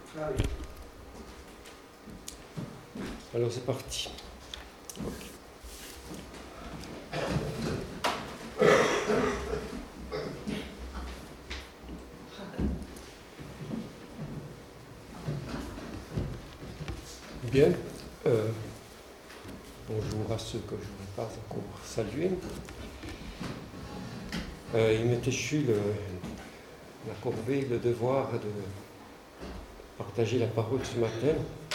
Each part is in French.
Alors c'est parti. Okay. Bien. Bonjour à ceux que je n'ai pas encore salués. Il m'est échu la corvée, le devoir de partager la parole ce matin.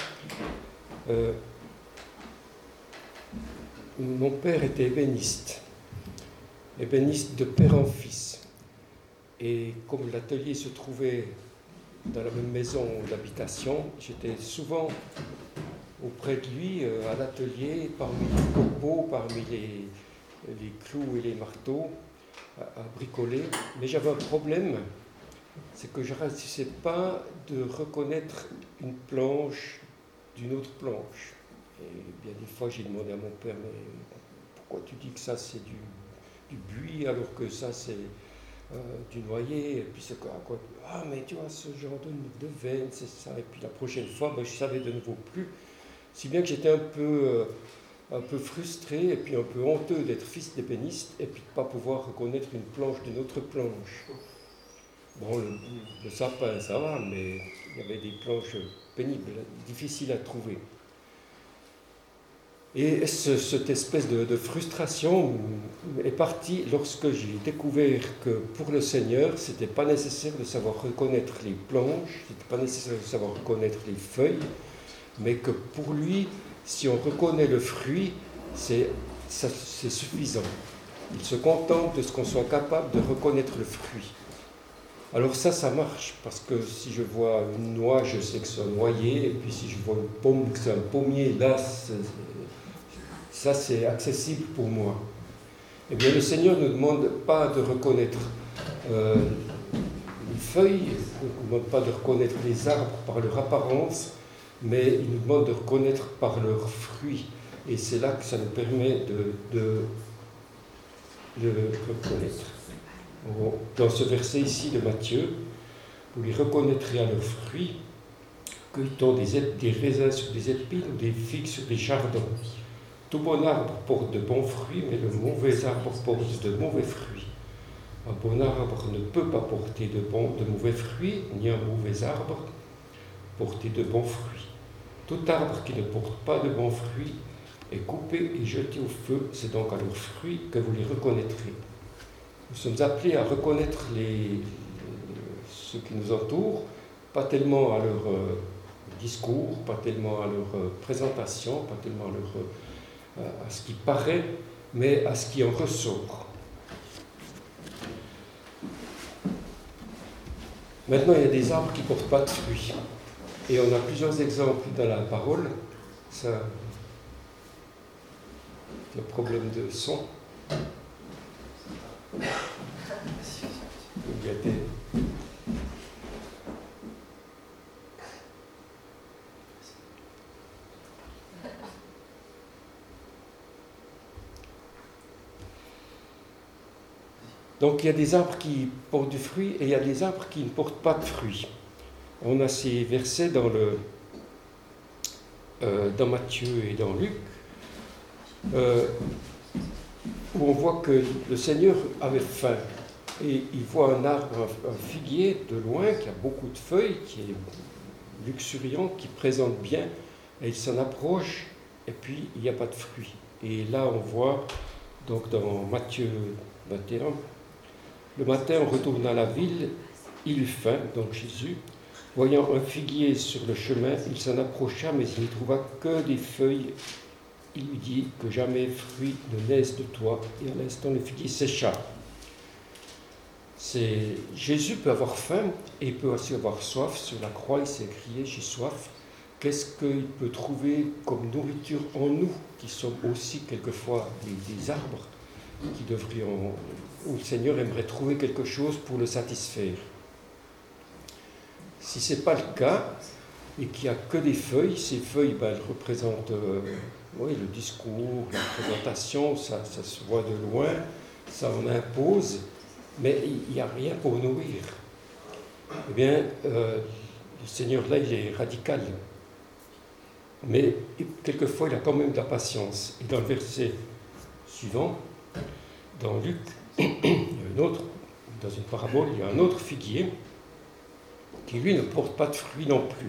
Mon père était ébéniste de père en fils. Et comme l'atelier se trouvait dans la même maison d'habitation, j'étais souvent auprès de lui à l'atelier, parmi les copeaux, parmi les clous et les marteaux, à bricoler. Mais j'avais un problème, c'est que je ne réussissais pas de reconnaître une planche d'une autre planche. Et bien des fois j'ai demandé à mon père, mais pourquoi tu dis que ça c'est du buis alors que ça c'est du noyer, et puis c'est quoi, ah mais tu vois ce genre de veine, c'est ça. Et puis la prochaine fois, je savais de nouveau plus, si bien que j'étais un peu frustré et puis un peu honteux d'être fils d'ébéniste et puis de ne pas pouvoir reconnaître une planche d'une autre planche. Bon, le sapin ça va, mais il y avait des planches pénibles, difficiles à trouver. Et cette espèce de frustration est partie lorsque j'ai découvert que pour le Seigneur, ce n'était pas nécessaire de savoir reconnaître les planches, ce n'était pas nécessaire de savoir reconnaître les feuilles, mais que pour lui, si on reconnaît le fruit, c'est suffisant. Il se contente de ce qu'on soit capable de reconnaître le fruit. Alors ça marche, parce que si je vois une noix, je sais que c'est un noyer, et puis si je vois une pomme, que c'est un pommier, là, ça c'est accessible pour moi. Eh bien, le Seigneur ne demande pas de reconnaître les feuilles, il ne demande pas de reconnaître les arbres par leur apparence, mais il nous demande de reconnaître par leurs fruits. Et c'est là que ça nous permet de reconnaître. Dans ce verset ici de Matthieu, vous les reconnaîtrez à leurs fruits, cueille-t-on des raisins sur des épines ou des figues sur des chardons. Tout bon arbre porte de bons fruits, mais le mauvais arbre porte de mauvais fruits. Un bon arbre ne peut pas porter de mauvais fruits, ni un mauvais arbre porter de bons fruits. Tout arbre qui ne porte pas de bons fruits est coupé et jeté au feu. C'est donc à leurs fruits que vous les reconnaîtrez. Nous sommes appelés à reconnaître ceux qui nous entourent, pas tellement à leur discours, pas tellement à leur présentation, pas tellement à ce qui paraît, mais à ce qui en ressort. Maintenant, il y a des arbres qui ne portent pas de fruits. Et on a plusieurs exemples dans la parole. Ça, le problème de son. Donc il y a des arbres qui portent du fruit et il y a des arbres qui ne portent pas de fruits. On a ces versets dans Matthieu et dans Luc, où on voit que le Seigneur avait faim. Et il voit un arbre, un figuier de loin, qui a beaucoup de feuilles, qui est luxuriant, qui présente bien, et il s'en approche, et puis il n'y a pas de fruits. Et là on voit, donc dans Matthieu 21, le matin on retourne à la ville, il eut faim, donc Jésus, voyant un figuier sur le chemin, il s'en approcha, mais il n'y trouva que des feuilles. Il lui dit que jamais fruit ne naisse de toi, et à l'instant le figuier sécha. Jésus peut avoir faim et il peut aussi avoir soif. Sur la croix, il s'est crié « j'ai soif ». Qu'est-ce qu'il peut trouver comme nourriture en nous, qui sommes aussi quelquefois des arbres, où le Seigneur aimerait trouver quelque chose pour le satisfaire. Si ce n'est pas le cas, et qu'il n'y a que des feuilles, ces feuilles, elles représentent le discours, la présentation, ça se voit de loin, ça en impose, mais il n'y a rien pour nourrir. Eh bien, Le Seigneur, là, il est radical. Mais quelquefois, il a quand même de la patience. Et dans le verset suivant, dans Luc, il y a dans une parabole, il y a un autre figuier qui, lui, ne porte pas de fruits non plus.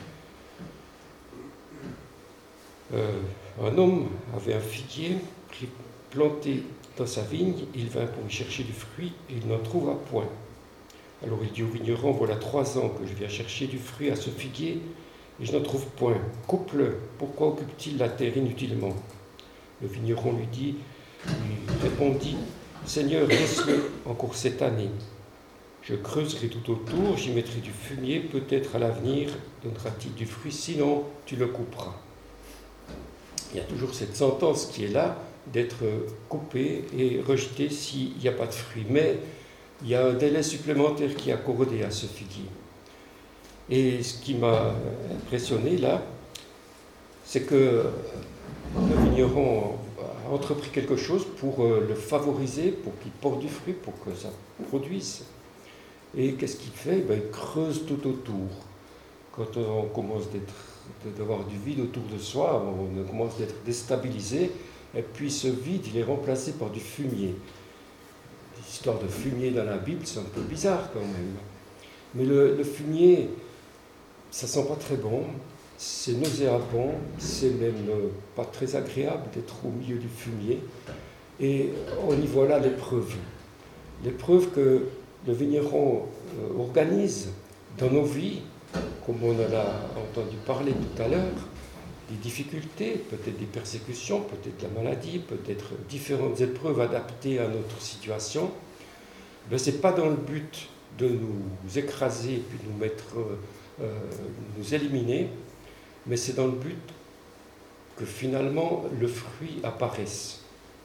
Un homme avait un figuier planté dans sa vigne, il vint pour y chercher du fruit et il n'en trouva point. Alors il dit au vigneron, voilà 3 ans que je viens chercher du fruit à ce figuier et je n'en trouve point. Coupe-le, pourquoi occupe-t-il la terre inutilement? Le vigneron lui répondit, Seigneur, laisse-le encore cette année. Je creuserai tout autour, j'y mettrai du fumier, peut-être à l'avenir donnera-t-il du fruit, sinon tu le couperas. Il y a toujours cette sentence qui est là, d'être coupé et rejeté s'il n'y a pas de fruit. Mais il y a un délai supplémentaire qui est accordé à ce figuier. Et ce qui m'a impressionné là, c'est que le vigneron a entrepris quelque chose pour le favoriser, pour qu'il porte du fruit, pour que ça produise. Et qu'est-ce qu'il fait? Il creuse tout autour. Quand on commence d'avoir du vide autour de soi, on commence d'être déstabilisé, et puis ce vide, il est remplacé par du fumier. L'histoire de fumier dans la Bible, c'est un peu bizarre quand même. Mais le fumier, ça sent pas très bon, c'est nauséabond, c'est même pas très agréable d'être au milieu du fumier. Et on y voit là l'épreuve. L'épreuve que le vigneron organise dans nos vies, comme on en a entendu parler tout à l'heure, des difficultés, peut-être des persécutions, peut-être la maladie, peut-être différentes épreuves adaptées à notre situation. Ce n'est pas dans le but de nous écraser puis de nous éliminer, mais c'est dans le but que finalement le fruit apparaisse.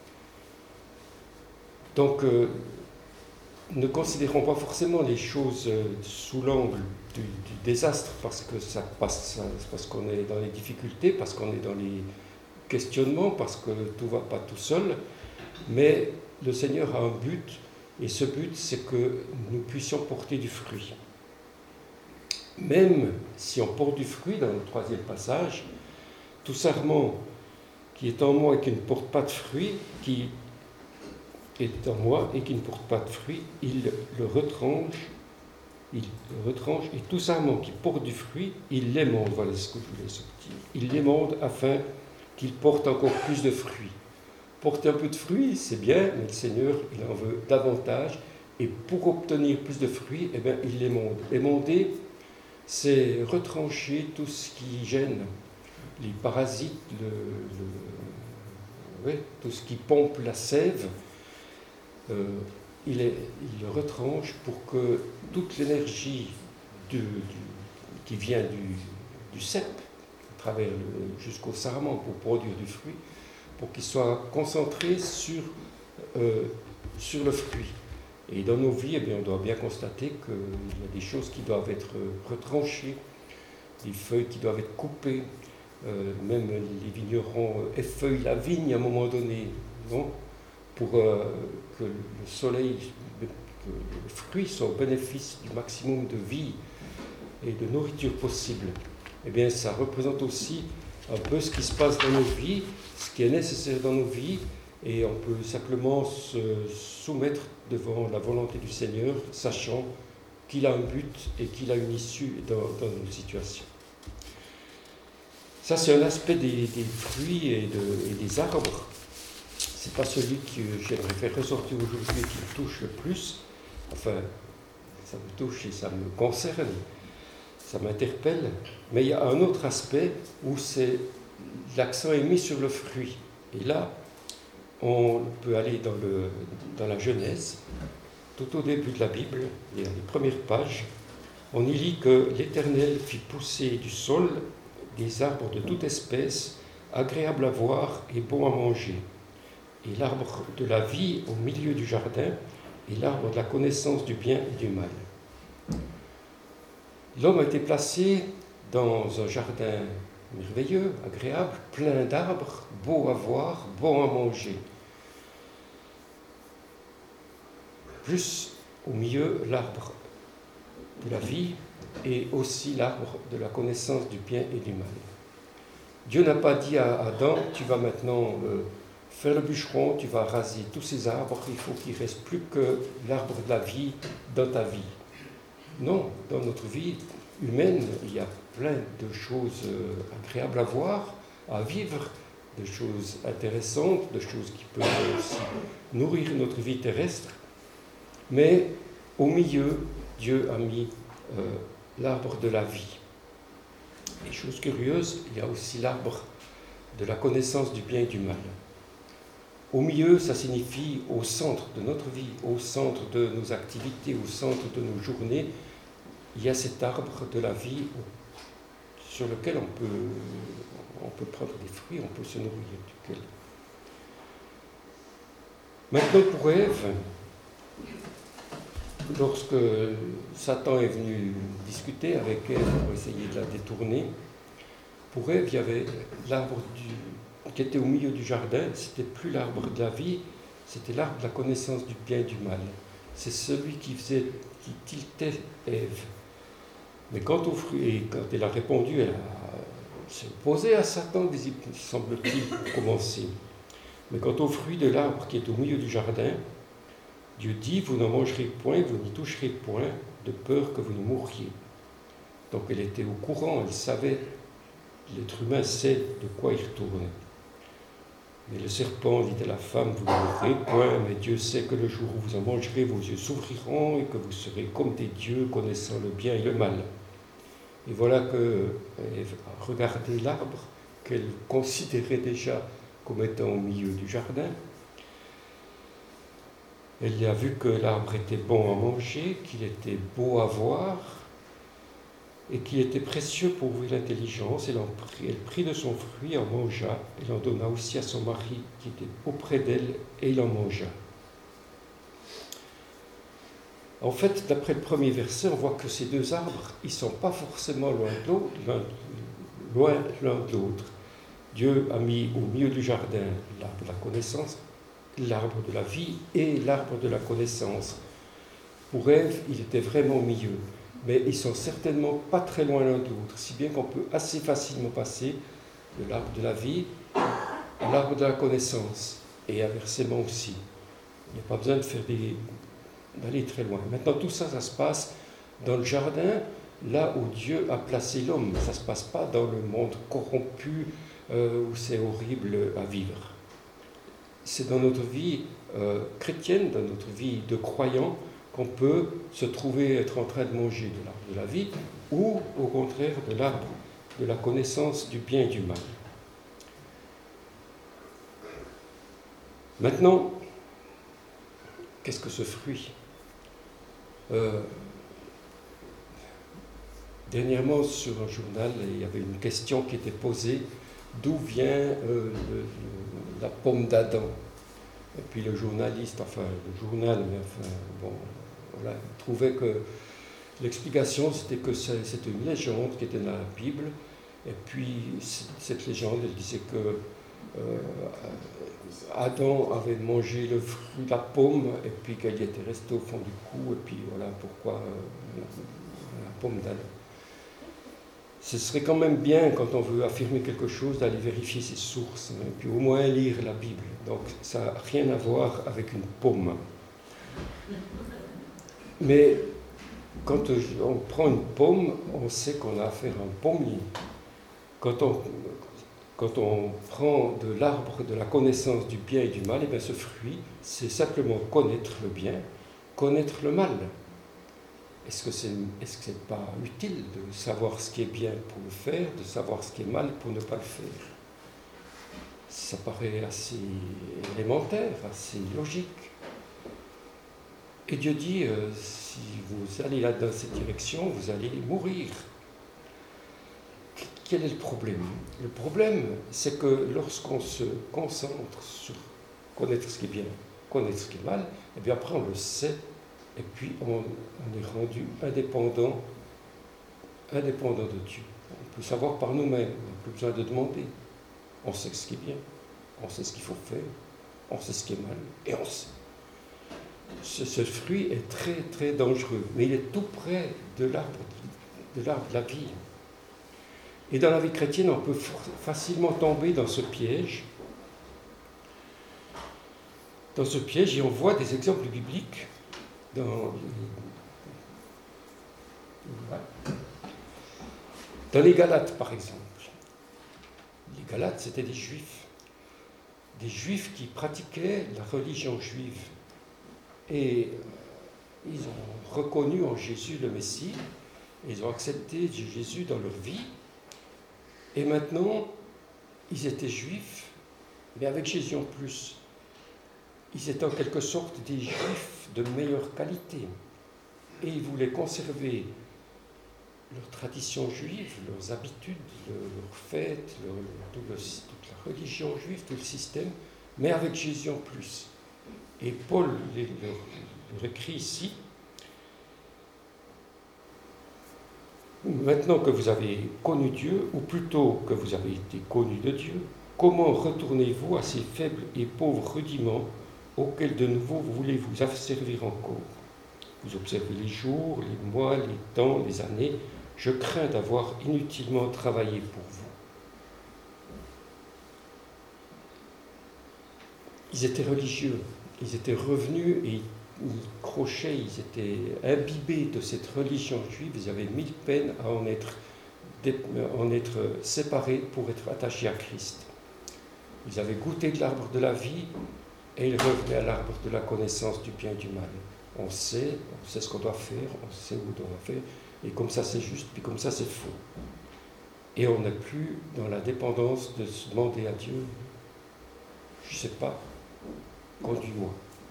Donc, ne considérons pas forcément les choses sous l'angle du désastre parce qu'on est dans les difficultés, parce qu'on est dans les questionnements, parce que tout ne va pas tout seul, mais le Seigneur a un but, et ce but, c'est que nous puissions porter du fruit. Même si on porte du fruit, dans le 3e passage, tout sarment qui est en moi et qui ne porte pas de fruit, qui est en moi et qui ne porte pas de fruit, il le retranche, et tout sarment qui porte du fruit, il l'émonde. Voilà ce que je voulais sortir. Il l'émonde afin qu'il porte encore plus de fruits. Porter un peu de fruits, c'est bien, mais le Seigneur, il en veut davantage, et pour obtenir plus de fruits, il l'émonde. Émonder, c'est retrancher tout ce qui gêne, les parasites, tout ce qui pompe la sève. Il le retranche pour que toute l'énergie qui vient du cep, à travers jusqu'au sarment pour produire du fruit, pour qu'il soit concentré sur le fruit. Et dans nos vies, on doit bien constater qu'il y a des choses qui doivent être retranchées, des feuilles qui doivent être coupées, même les vignerons effeuillent la vigne à un moment donné, non, pour que le soleil, que le fruit soit au bénéfice du maximum de vie et de nourriture possible. Ça représente aussi un peu ce qui se passe dans nos vies, ce qui est nécessaire dans nos vies, et on peut simplement se soumettre devant la volonté du Seigneur, sachant qu'il a un but et qu'il a une issue dans nos situations. Ça, c'est un aspect des fruits et des arbres. Ce n'est pas celui que j'aimerais faire ressortir aujourd'hui qui me touche le plus. Enfin, ça me touche et ça me concerne, ça m'interpelle. Mais il y a un autre aspect où l'accent est mis sur le fruit. Et là, on peut aller dans la Genèse, tout au début de la Bible, les premières pages. On y lit que l'Éternel fit pousser du sol des arbres de toute espèce, agréables à voir et bons à manger, et l'arbre de la vie au milieu du jardin, et l'arbre de la connaissance du bien et du mal. L'homme a été placé dans un jardin merveilleux, agréable, plein d'arbres, beaux à voir, bons à manger. Plus au milieu, l'arbre de la vie, et aussi l'arbre de la connaissance du bien et du mal. Dieu n'a pas dit à Adam, tu vas maintenant faire le bûcheron, tu vas raser tous ces arbres, il faut qu'il ne reste plus que l'arbre de la vie dans ta vie. Non, dans notre vie humaine, il y a plein de choses agréables à voir, à vivre, de choses intéressantes, de choses qui peuvent aussi nourrir notre vie terrestre. Mais au milieu, Dieu a mis l'arbre de la vie. Et chose curieuse, il y a aussi l'arbre de la connaissance du bien et du mal. Au milieu, ça signifie au centre de notre vie, au centre de nos activités, au centre de nos journées, il y a cet arbre de la vie sur lequel on peut prendre des fruits, on peut se nourrir duquel. Maintenant pour Ève, lorsque Satan est venu discuter avec Ève pour essayer de la détourner, pour Ève, il y avait l'arbre qui était au milieu du jardin, c'était plus l'arbre de la vie, c'était l'arbre de la connaissance du bien et du mal. C'est celui qui tiltait Ève. Mais quant au fruit, et quand elle a répondu, elle s'est opposée à Satan, semble-t-il, pour commencer. Mais quant au fruit de l'arbre qui est au milieu du jardin, Dieu dit, vous n'en mangerez point, vous n'y toucherez point, de peur que vous ne mouriez. Donc elle était au courant, elle savait, l'être humain sait de quoi il retourne. Mais le serpent dit à la femme, vous ne mourrez point, mais Dieu sait que le jour où vous en mangerez, vos yeux s'ouvriront et que vous serez comme des dieux, connaissant le bien et le mal. Et voilà qu'elle a regardé l'arbre qu'elle considérait déjà comme étant au milieu du jardin. Elle a vu que l'arbre était bon à manger, qu'il était beau à voir et qu'il était précieux pour ouvrir l'intelligence. Elle prit de son fruit, en mangea, elle en donna aussi à son mari qui était auprès d'elle et il en mangea. En fait, d'après le premier verset, on voit que ces deux arbres, ils ne sont pas forcément loin de l'autre. Dieu a mis au milieu du jardin l'arbre de la connaissance, l'arbre de la vie et l'arbre de la connaissance. Pour Ève, il était vraiment au milieu, mais ils ne sont certainement pas très loin l'un de l'autre, si bien qu'on peut assez facilement passer de l'arbre de la vie à l'arbre de la connaissance, et inversement aussi. Il n'y a pas besoin d'aller très loin. Maintenant, tout ça, ça se passe dans le jardin, là où Dieu a placé l'homme. Ça ne se passe pas dans le monde corrompu, où c'est horrible à vivre. C'est dans notre vie chrétienne, dans notre vie de croyant, qu'on peut se trouver être en train de manger de l'arbre de la vie, ou au contraire de l'arbre de la connaissance du bien et du mal. Maintenant, qu'est-ce que ce fruit ? Dernièrement, sur un journal, il y avait une question qui était posée, d'où vient la pomme d'Adam ? Et puis le journaliste, voilà, il trouvait que l'explication, c'était que c'était une légende qui était dans la Bible, et puis cette légende, elle disait que Adam avait mangé le fruit de la pomme et puis qu'elle y était restée au fond du cou, et puis voilà pourquoi la pomme d'Adam. Ce serait quand même bien, quand on veut affirmer quelque chose, d'aller vérifier ses sources, et puis au moins lire la Bible. Donc ça n'a rien à voir avec une pomme. Mais quand on prend une pomme, on sait qu'on a affaire à un pommier. Quand on prend de l'arbre de la connaissance du bien et du mal, et bien ce fruit, c'est simplement connaître le bien, connaître le mal. Est-ce que c'est pas utile de savoir ce qui est bien pour le faire, de savoir ce qui est mal pour ne pas le faire ? Ça paraît assez élémentaire, assez logique. Et Dieu dit, si vous allez là dans cette direction, vous allez mourir. Quel est le problème ? Le problème, c'est que lorsqu'on se concentre sur connaître ce qui est bien, connaître ce qui est mal, et bien après on le sait, et puis on est rendu indépendant de Dieu. On peut savoir par nous-mêmes, on n'a plus besoin de demander. On sait ce qui est bien, on sait ce qu'il faut faire, on sait ce qui est mal, et on sait. Ce fruit est très très dangereux, mais il est tout près de l'arbre de l'arbre de la vie. Et dans la vie chrétienne, on peut facilement tomber dans ce piège. Dans ce piège, et on voit des exemples bibliques dans les Galates, par exemple. Les Galates, c'était des Juifs qui pratiquaient la religion juive. Et ils ont reconnu en Jésus le Messie, ils ont accepté Jésus dans leur vie. Et maintenant, ils étaient juifs, mais avec Jésus en plus. Ils étaient en quelque sorte des juifs de meilleure qualité. Et ils voulaient conserver leurs traditions juives, leurs habitudes, leurs fêtes, toute la religion juive, tout le système, mais avec Jésus en plus. Et Paul leur écrit ici, maintenant que vous avez connu Dieu, ou plutôt que vous avez été connus de Dieu, comment retournez-vous à ces faibles et pauvres rudiments auxquels de nouveau vous voulez vous asservir encore? Vous observez les jours, les mois, les temps, les années. Je crains d'avoir inutilement travaillé pour vous. Ils étaient religieux, ils étaient revenus et ils crochaient, ils étaient imbibés de cette religion juive. Ils avaient mille peines à en être séparés pour être attachés à Christ. Ils avaient goûté de l'arbre de la vie et ils revenaient à l'arbre de la connaissance du bien et du mal. On sait ce qu'on doit faire, on sait où on doit faire, et comme ça c'est juste, puis comme ça c'est faux. Et on n'est plus dans la dépendance de se demander à Dieu, je ne sais pas, conduis-moi.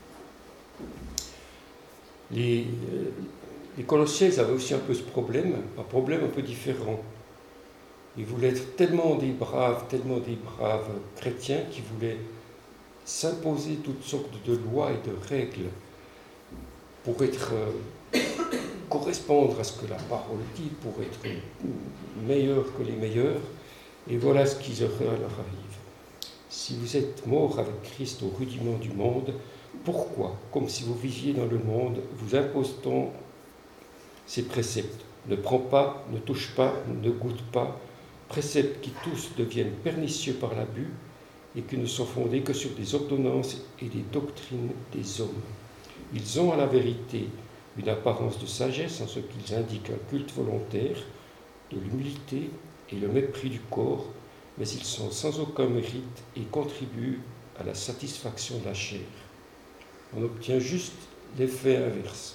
Les Colossiens avaient aussi un peu ce problème, un problème un peu différent. Ils voulaient être tellement des braves chrétiens qui voulaient s'imposer toutes sortes de lois et de règles pour correspondre à ce que la parole dit, pour être meilleurs que les meilleurs. Et voilà ce qui leur arrive. Si vous êtes morts avec Christ au rudiment du monde, pourquoi, comme si vous viviez dans le monde, vous impose-t-on ces préceptes? Ne prends pas, ne touche pas, ne goûte pas, préceptes qui tous deviennent pernicieux par l'abus et qui ne sont fondés que sur des ordonnances et des doctrines des hommes. Ils ont à la vérité une apparence de sagesse en ce qu'ils indiquent un culte volontaire, de l'humilité et le mépris du corps, mais ils sont sans aucun mérite et contribuent à la satisfaction de la chair. On obtient juste l'effet inverse.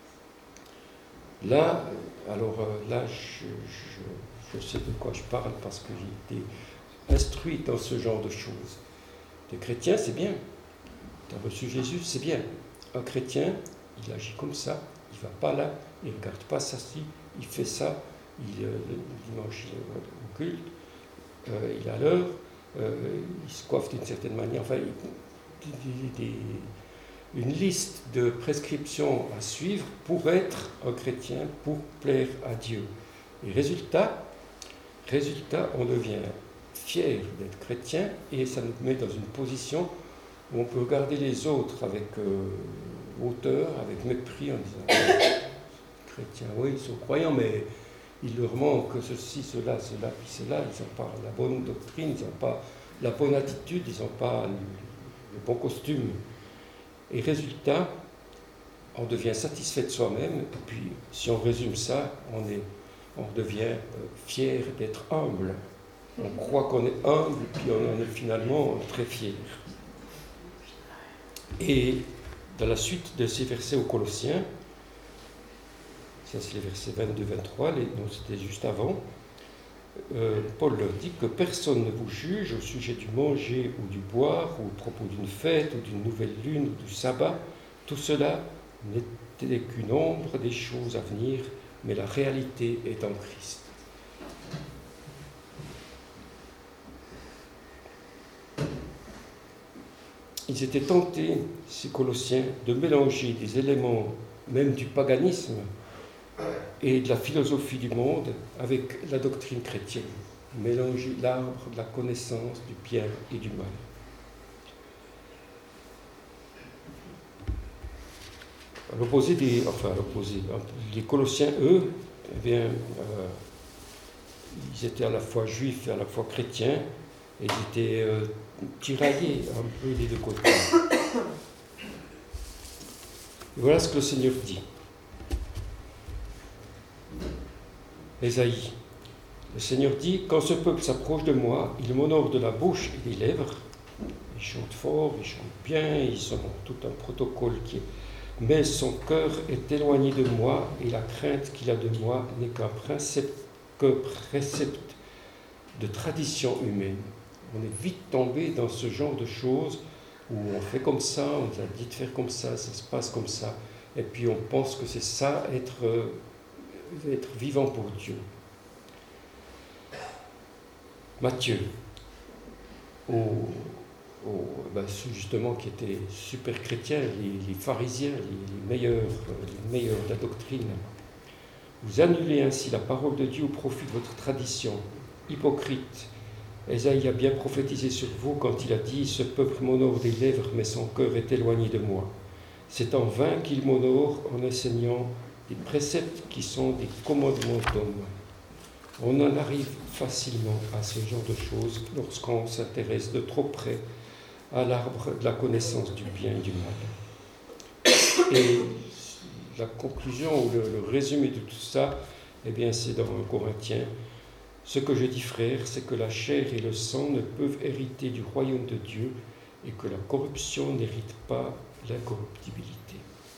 Là, je sais de quoi je parle parce que j'ai été instruit dans ce genre de choses. Les chrétiens, c'est bien. Tu as reçu Jésus, c'est bien. Un chrétien, il agit comme ça, il ne va pas là, il ne regarde pas ça, il fait ça, le dimanche au culte, il a l'heure, il se coiffe d'une certaine manière, enfin, une liste de prescriptions à suivre pour être un chrétien, pour plaire à Dieu. Et résultat, on devient fier d'être chrétien et ça nous met dans une position où on peut regarder les autres avec hauteur, avec mépris, en disant chrétiens, oui, ils sont croyants, mais il leur manque ceci, cela, puis cela, ils n'ont pas la bonne doctrine, ils n'ont pas la bonne attitude, ils n'ont pas le bon costume. Et résultat, on devient satisfait de soi-même, et puis si on résume ça, on devient fier d'être humble. On croit qu'on est humble, puis on en est finalement très fier. Et dans la suite de ces versets aux Colossiens, ça c'est les versets 22-23, donc c'était juste avant, Paul leur dit que personne ne vous juge au sujet du manger ou du boire, ou au propos d'une fête, ou d'une nouvelle lune, ou du sabbat. Tout cela n'était qu'une ombre des choses à venir, mais la réalité est en Christ. Ils étaient tentés, ces Colossiens, de mélanger des éléments même du paganisme et de la philosophie du monde avec la doctrine chrétienne. Mélanger l'arbre de la connaissance du bien et du mal. À l'opposé les Colossiens, eux, eh bien, ils étaient à la fois juifs et à la fois chrétiens, et ils étaient tiraillés un peu des deux côtés. Et voilà ce que le Seigneur dit. Ésaïe. Le Seigneur dit, « Quand ce peuple s'approche de moi, il m'honore de la bouche et des lèvres. » Ils chantent fort, ils chantent bien, ils ont tout un protocole qui est... Mais son cœur est éloigné de moi, et la crainte qu'il a de moi n'est qu'un précepte de tradition humaine. On est vite tombé dans ce genre de choses où on fait comme ça, on nous a dit de faire comme ça se passe comme ça, et puis on pense que c'est ça, être vivant pour Dieu. Matthieu, ceux justement qui étaient super chrétiens, les pharisiens, les meilleurs de la doctrine. Vous annulez ainsi la parole de Dieu au profit de votre tradition. Hypocrite, Ésaïe a bien prophétisé sur vous quand il a dit « Ce peuple m'honore des lèvres, mais son cœur est éloigné de moi. C'est en vain qu'il m'honore en enseignant des préceptes qui sont des commandements d'hommes. » On en arrive facilement à ce genre de choses lorsqu'on s'intéresse de trop près à l'arbre de la connaissance du bien et du mal. Et la conclusion ou le résumé de tout ça, eh bien, c'est dans 1 Corinthiens. Ce que je dis, frères, c'est que la chair et le sang ne peuvent hériter du royaume de Dieu et que la corruption n'hérite pas l'incorruptibilité.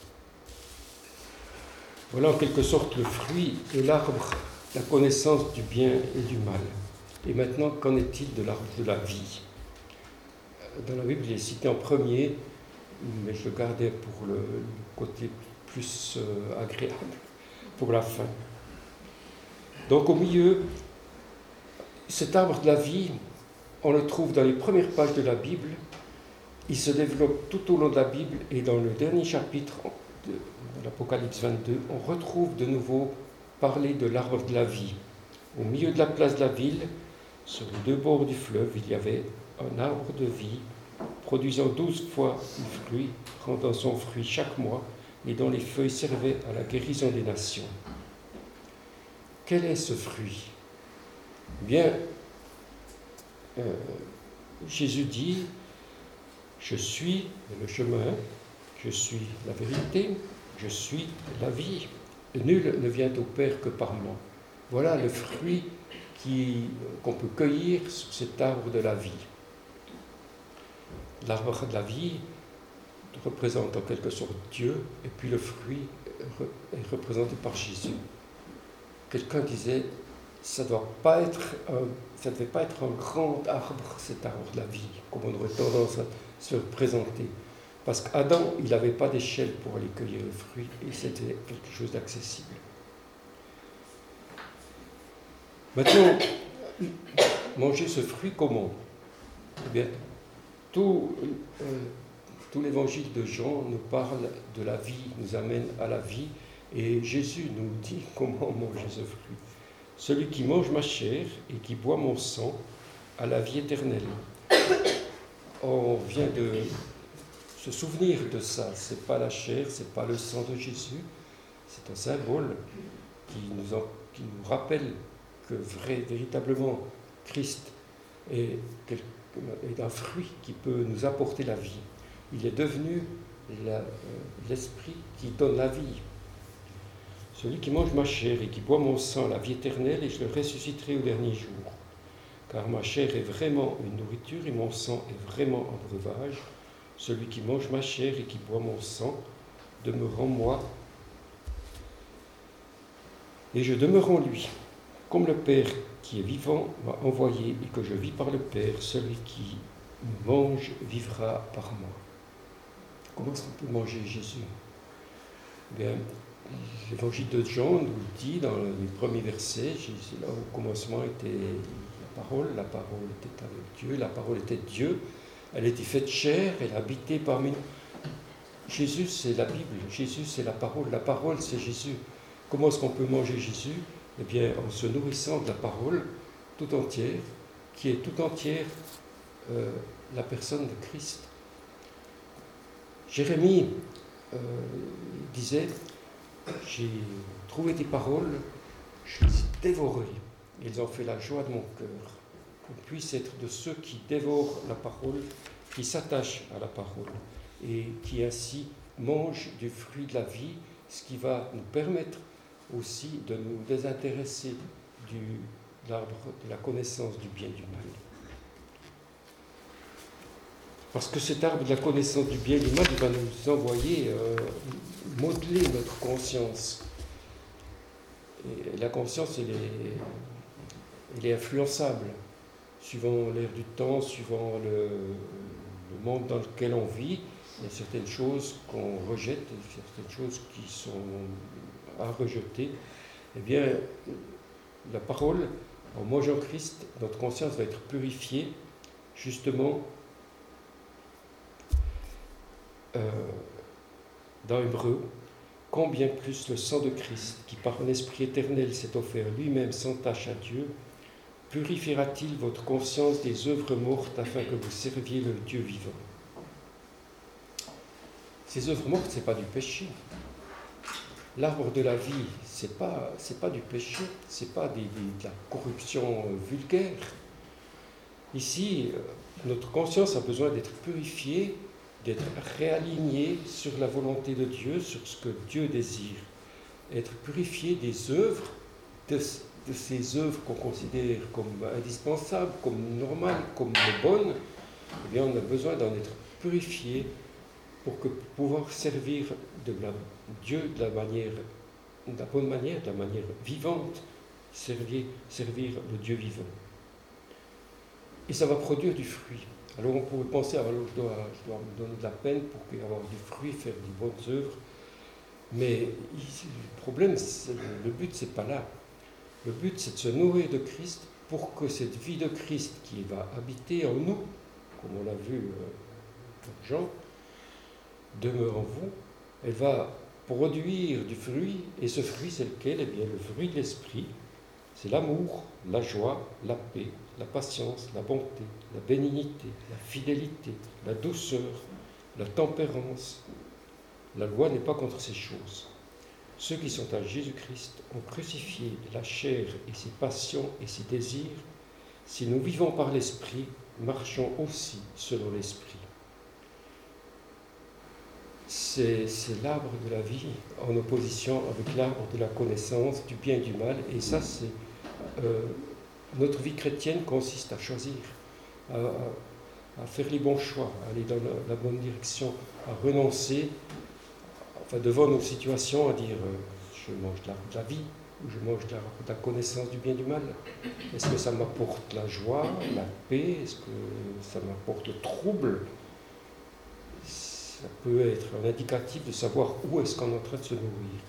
Voilà en quelque sorte le fruit et l'arbre, la connaissance du bien et du mal. Et maintenant, qu'en est-il de l'arbre de la vie ? Dans la Bible, il est cité en premier, mais je le gardais pour le côté plus agréable, pour la fin. Donc au milieu, cet arbre de la vie, on le trouve dans les premières pages de la Bible. Il se développe tout au long de la Bible et dans le dernier chapitre de l'Apocalypse 22, on retrouve de nouveau parler de l'arbre de la vie. Au milieu de la place de la ville, sur les deux bords du fleuve, il y avait un arbre de vie produisant 12 fois le fruit, rendant son fruit chaque mois et dont les feuilles servaient à la guérison des nations. Quel est ce fruit ? Bien, Jésus dit, je suis le chemin, je suis la vérité, je suis la vie. Nul ne vient au Père que par moi. Voilà le fruit qu'on peut cueillir sur cet arbre de la vie. L'arbre de la vie représente en quelque sorte Dieu, et puis le fruit est représenté par Jésus. Quelqu'un disait, ça ne devait pas être un grand arbre, cet arbre de la vie, comme on aurait tendance à se le présenter. Parce qu'Adam, il n'avait pas d'échelle pour aller cueillir le fruit, et c'était quelque chose d'accessible. Maintenant, manger ce fruit comment ? Eh bien, tout l'évangile de Jean nous parle de la vie, nous amène à la vie, et Jésus nous dit comment manger ce fruit. Celui qui mange ma chair et qui boit mon sang a la vie éternelle. On vient de se souvenir de ça. Ce n'est pas la chair, ce n'est pas le sang de Jésus. C'est un symbole qui nous rappelle que véritablement Christ est un fruit qui peut nous apporter la vie. Il est devenu l'esprit qui donne la vie. Celui qui mange ma chair et qui boit mon sang a la vie éternelle, et je le ressusciterai au dernier jour. Car ma chair est vraiment une nourriture et mon sang est vraiment un breuvage. Celui qui mange ma chair et qui boit mon sang demeure en moi, et je demeure en lui. Comme le Père qui est vivant m'a envoyé et que je vis par le Père, celui qui mange vivra par moi. Comment est-ce qu'on peut manger Jésus ? Bien, l'évangile de Jean nous le dit dans les premiers versets. Jésus, là, au commencement était la parole était avec Dieu, la parole était Dieu, elle était faite chair, elle habitait parmi nous. Jésus, c'est la Bible, Jésus, c'est la parole, c'est Jésus. Comment est-ce qu'on peut manger Jésus ? Eh bien, en se nourrissant de la parole tout entière, qui est tout entière la personne de Christ. Jérémie disait, j'ai trouvé tes paroles Je les ai dévorés. Ils ont fait la joie de mon cœur. Qu'on puisse être de ceux qui dévorent la parole, qui s'attachent à la parole et qui ainsi mangent du fruit de la vie, ce qui va nous permettre aussi de nous désintéresser de l'arbre de la connaissance du bien et du mal. Parce que cet arbre de la connaissance du bien et du mal, il va nous envoyer modeler notre conscience. Et la conscience, elle est influençable, suivant l'air du temps, suivant le monde dans lequel on vit. Il y a certaines choses qu'on rejette, et certaines choses qui sont à rejeter. Eh bien, la parole, en mangeant Christ, notre conscience va être purifiée, justement, dans Hébreu, combien plus le sang de Christ, qui par un esprit éternel s'est offert lui-même sans tache à Dieu, purifiera-t-il votre conscience des œuvres mortes afin que vous serviez le Dieu vivant. Ces œuvres mortes, ce n'est pas du péché. L'arbre de la vie, ce n'est pas du péché, ce n'est pas de la corruption vulgaire. Ici, notre conscience a besoin d'être purifiée, d'être réalignée sur la volonté de Dieu, sur ce que Dieu désire. Être purifiée des œuvres, de ces œuvres qu'on considère comme indispensables, comme normales, comme bonnes. Eh bien, on a besoin d'en être purifié pour pouvoir servir Dieu de la bonne manière, de la manière vivante, servir le Dieu vivant. Et ça va produire du fruit. Alors on pourrait penser, je dois me donner de la peine pour avoir du fruit, faire des bonnes œuvres. Mais le problème, le but, c'est pas là. Le but, c'est de se nourrir de Christ pour que cette vie de Christ qui va habiter en nous, comme on l'a vu dans Jean, demeure en vous, elle va produire du fruit, et ce fruit, c'est lequel ? Eh bien, le fruit de l'esprit, c'est l'amour, la joie, la paix, la patience, la bonté, la bénignité, la fidélité, la douceur, la tempérance. La loi n'est pas contre ces choses. Ceux qui sont à Jésus-Christ ont crucifié la chair et ses passions et ses désirs. Si nous vivons par l'Esprit, marchons aussi selon l'Esprit. C'est l'arbre de la vie en opposition avec l'arbre de la connaissance du bien et du mal. Et ça, c'est notre vie chrétienne consiste à choisir, à faire les bons choix, à aller dans la bonne direction, à renoncer, enfin devant nos situations, à dire je mange de l'arbre de la vie ou je mange de la connaissance du bien et du mal. Est-ce que ça m'apporte la joie, la paix? Est-ce que ça m'apporte le trouble? Ça peut être un indicatif de savoir où est-ce qu'on est en train de se nourrir.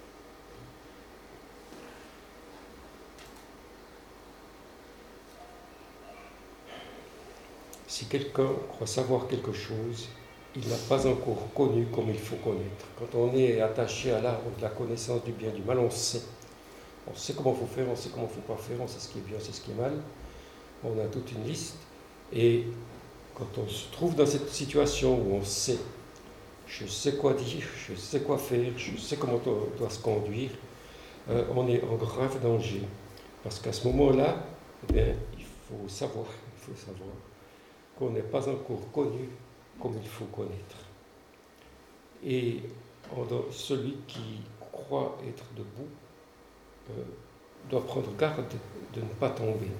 Si quelqu'un croit savoir quelque chose, il n'a pas encore connu comme il faut connaître. Quand on est attaché à l'arbre de la connaissance du bien et du mal, on sait. On sait comment il faut faire, on sait comment il ne faut pas faire, on sait ce qui est bien, on sait ce qui est mal. On a toute une liste. Et quand on se trouve dans cette situation où on sait, je sais quoi dire, je sais quoi faire, je sais comment on doit se conduire, on est en grave danger. Parce qu'à ce moment-là, eh bien, il faut savoir qu'on n'est pas encore connu comme il faut connaître. Et celui qui croit être debout doit prendre garde de ne pas tomber.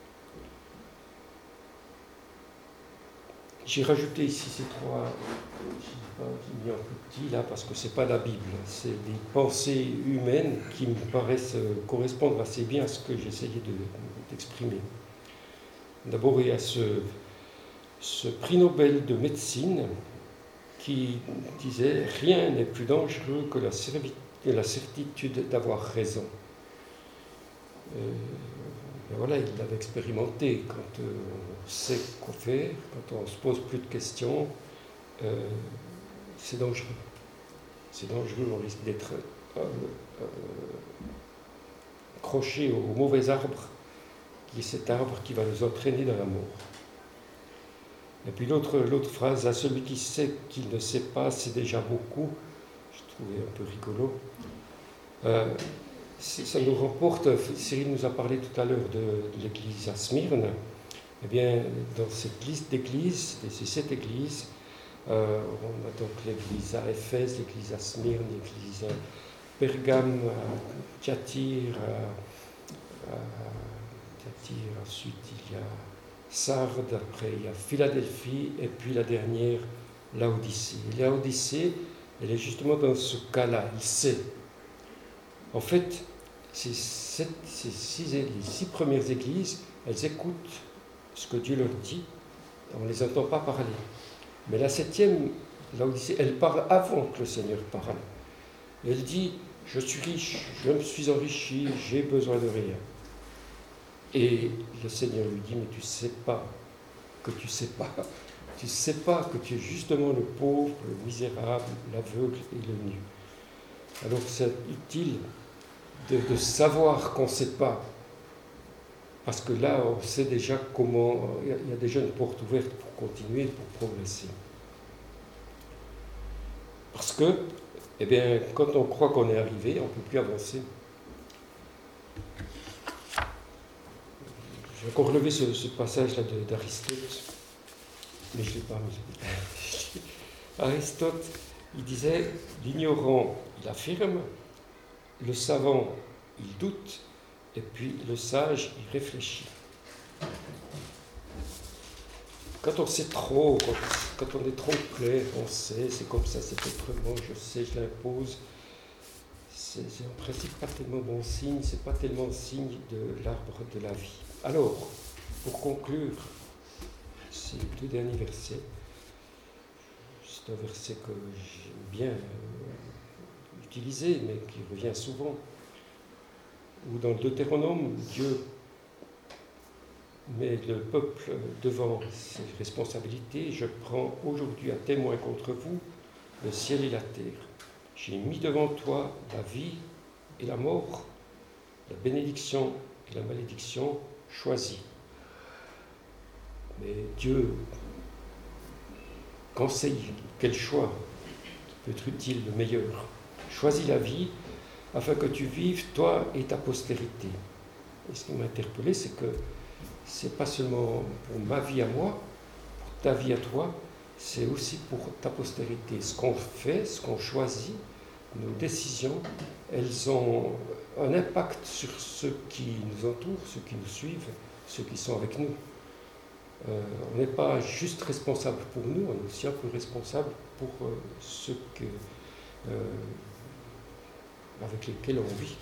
J'ai rajouté ici ces trois, je n'ai pas mis en plus petit là parce que ce n'est pas la Bible, c'est des pensées humaines qui me paraissent correspondre assez bien à ce que j'essayais d'exprimer. D'abord, il y a ce prix Nobel de médecine qui disait « Rien n'est plus dangereux que la certitude d'avoir raison ». Voilà, il l'avait expérimenté. Quand on sait quoi faire, quand on ne se pose plus de questions, c'est dangereux. C'est dangereux, on risque d'être accroché au mauvais arbre, qui est cet arbre qui va nous entraîner dans la mort. Et puis l'autre phrase, à celui qui sait qu'il ne sait pas, c'est déjà beaucoup, je trouvais un peu rigolo. ça nous reporte, Cyril nous a parlé tout à l'heure de l'église à Smyrne. Eh bien, dans cette liste d'églises, de ces 7 églises, on a donc l'église à Éphèse, l'église à Smyrne, l'église à Pergame, à Thyatire, ensuite il y a Sardes, après il y a Philadelphie, et puis la dernière, Laodicée. Et Laodicée, elle est justement dans ce cas-là, il sait. En fait, les 6 premières églises, elles écoutent ce que Dieu leur dit, on ne les entend pas parler. Mais la 7e, Laodicée, elle parle avant que le Seigneur parle. Elle dit, je suis riche, je me suis enrichi, j'ai besoin de rien. Et le Seigneur lui dit, mais tu ne sais pas que tu ne sais pas. Tu ne sais pas que tu es justement le pauvre, le misérable, l'aveugle et le nu. Alors c'est utile de savoir qu'on ne sait pas. Parce que là, on sait déjà comment, il y a déjà une porte ouverte pour continuer, pour progresser. Parce que, eh bien, quand on croit qu'on est arrivé, on ne peut plus avancer. J'ai encore relevé ce passage-là d'Aristote, mais je ne l'ai pas mis. Aristote, il disait, l'ignorant, il affirme, le savant, il doute, et puis le sage, il réfléchit. Quand on sait trop, quand on est trop clair, on sait, c'est comme ça, c'est autrement, je sais, je l'impose. C'est en principe pas tellement bon signe, c'est pas tellement signe de l'arbre de la vie. Alors, pour conclure ces 2 derniers versets, c'est un verset que j'aime bien utiliser, mais qui revient souvent, où dans le Deutéronome, Dieu met le peuple devant ses responsabilités. Je prends aujourd'hui à témoin contre vous le ciel et la terre. J'ai mis devant toi la vie et la mort, la bénédiction et la malédiction, choisis. Mais Dieu conseille quel choix peut être utile, le meilleur. Choisis la vie afin que tu vives, toi et ta postérité. Et ce qui m'a interpellé, c'est que c'est pas seulement pour ma vie à moi, pour ta vie à toi, c'est aussi pour ta postérité. Ce qu'on fait, ce qu'on choisit, nos décisions, elles ont un impact sur ceux qui nous entourent, ceux qui nous suivent, ceux qui sont avec nous. On n'est pas juste responsable pour nous, on est aussi un peu responsable pour ceux avec lesquels on vit.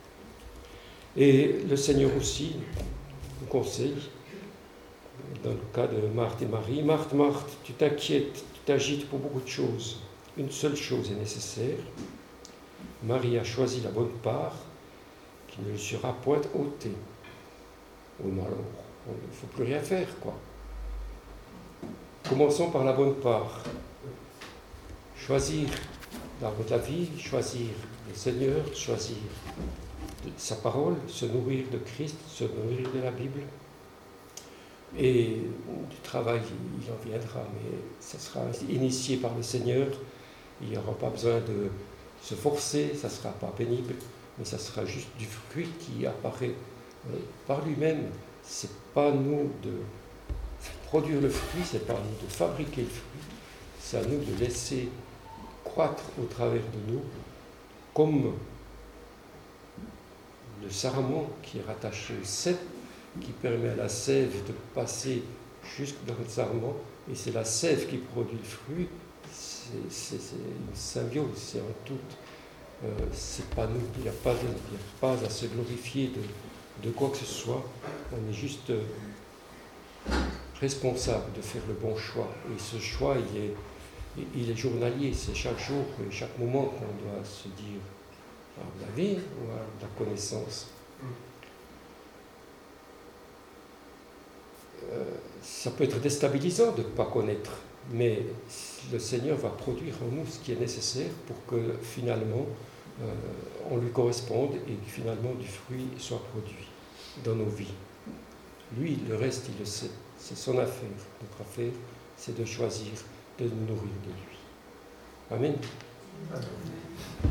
Et le Seigneur aussi nous conseille, dans le cas de Marthe et Marie, Marthe, Marthe, tu t'inquiètes, tu t'agites pour beaucoup de choses. Une seule chose est nécessaire. Marie a choisi la bonne part, qui ne lui sera point ôtée. Oui, mais alors, il ne faut plus rien faire, quoi. Commençons par la bonne part. Choisir l'arbre de la vie, choisir le Seigneur, choisir sa parole, se nourrir de Christ, se nourrir de la Bible. Et du travail, il en viendra, mais ça sera initié par le Seigneur. Il n'y aura pas besoin de se forcer, ça ne sera pas pénible, mais ça sera juste du fruit qui apparaît par lui-même. Ce n'est pas nous de produire le fruit, ce n'est pas à nous de fabriquer le fruit, c'est à nous de laisser croître au travers de nous, comme le sarment qui est rattaché au cep, qui permet à la sève de passer jusque dans le sarment, et c'est la sève qui produit le fruit. C'est une symbiose, c'est en tout. C'est pas nous, il n'y a pas à se glorifier de quoi que ce soit. On est juste responsable de faire le bon choix. Et ce choix, il est journalier, c'est chaque jour et chaque moment qu'on doit se dire à la vie ou à la connaissance. Ça peut être déstabilisant de ne pas connaître, mais le Seigneur va produire en nous ce qui est nécessaire pour que finalement on lui corresponde et que finalement du fruit soit produit dans nos vies. Lui, le reste, il le sait. C'est son affaire. Notre affaire, c'est de choisir de nous nourrir de lui. Amen. Amen.